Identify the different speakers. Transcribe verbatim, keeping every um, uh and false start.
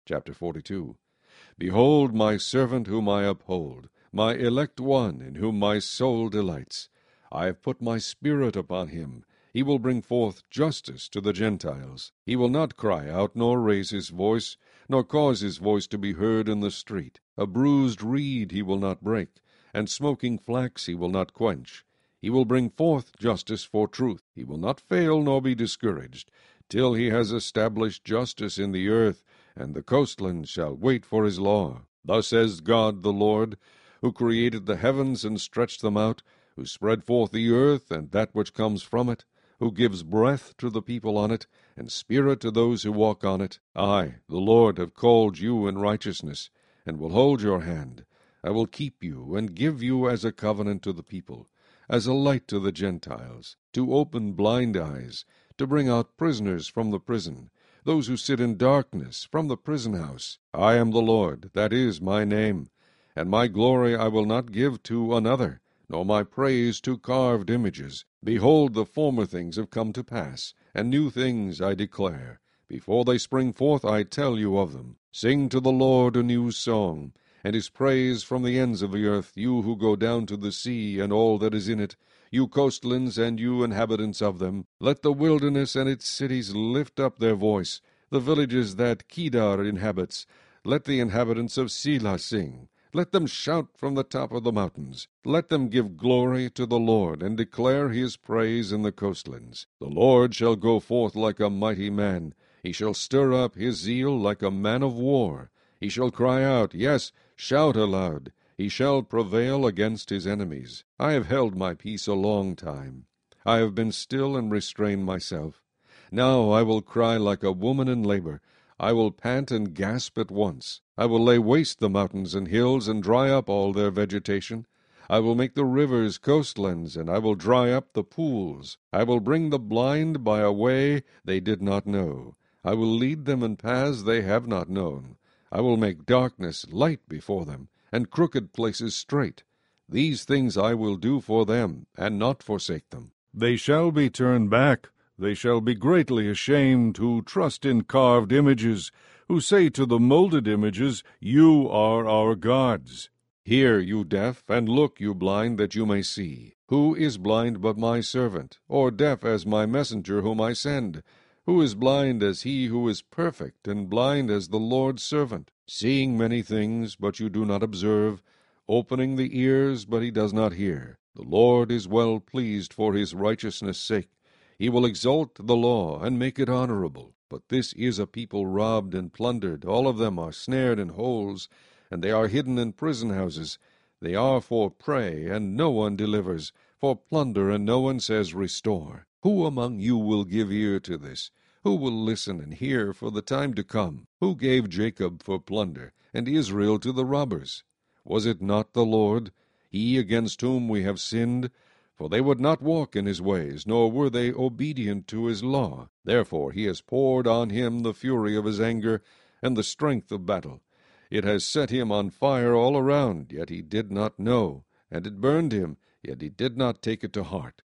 Speaker 1: Chapter forty-two. Behold my servant whom I uphold, my elect one, in whom my soul delights. I have put my spirit upon him. He will bring forth justice to the Gentiles. He will not cry out, nor raise his voice, nor cause his voice to be heard in the street. A bruised reed he will not break, and smoking flax he will not quench. He will bring forth justice for truth. He will not fail nor be discouraged, till he has established justice in the earth, and the coastlands shall wait for his law. Thus says God the Lord, who created the heavens and stretched them out, who spread forth the earth and that which comes from it, who gives breath to the people on it, and spirit to those who walk on it. I, the Lord, have called you in righteousness, and will hold your hand. I will keep you, and give you as a covenant to the people, as a light to the Gentiles, to open blind eyes, to bring out prisoners from the prison, those who sit in darkness from the prison house. I am the Lord, that is my name, and my glory I will not give to another, nor my praise to carved images. Behold, the former things have come to pass, and new things I declare. Before they spring forth I tell you of them. Sing to the Lord a new song, and his praise from the ends of the earth, you who go down to the sea and all that is in it, you coastlands and you inhabitants of them. Let the wilderness and its cities lift up their voice, the villages that Kedar inhabits. Let the inhabitants of Selah sing. Let them shout from the top of the mountains. Let them give glory to the Lord, and declare his praise in the coastlands. The Lord shall go forth like a mighty man. He shall stir up his zeal like a man of war. He shall cry out, yes, shout aloud. He shall prevail against his enemies. I have held my peace a long time. I have been still and restrained myself. Now I will cry like a woman in labor. I will pant and gasp at once. I will lay waste the mountains and hills, and dry up all their vegetation. I will make the rivers coastlands, and I will dry up the pools. I will bring the blind by a way they did not know. I will lead them in paths they have not known. I will make darkness light before them, and crooked places straight. These things I will do for them, and not forsake them. They shall be turned back. They shall be greatly ashamed who trust in carved images, who say to the molded images, you are our gods. Hear, you deaf, and look, you blind, that you may see. Who is blind but my servant, or deaf as my messenger whom I send? Who is blind as he who is perfect, and blind as the Lord's servant? Seeing many things, but you do not observe, opening the ears, but he does not hear. The Lord is well pleased for his righteousness' sake. He will exalt the law, and make it honorable. But this is a people robbed and plundered. All of them are snared in holes, and they are hidden in prison houses. They are for prey, and no one delivers, for plunder, and no one says, restore. Who among you will give ear to this? Who will listen and hear for the time to come? Who gave Jacob for plunder, and Israel to the robbers? Was it not the Lord, he against whom we have sinned? For they would not walk in his ways, nor were they obedient to his law. Therefore he has poured on him the fury of his anger, and the strength of battle. It has set him on fire all around, yet he did not know, and it burned him, yet he did not take it to heart.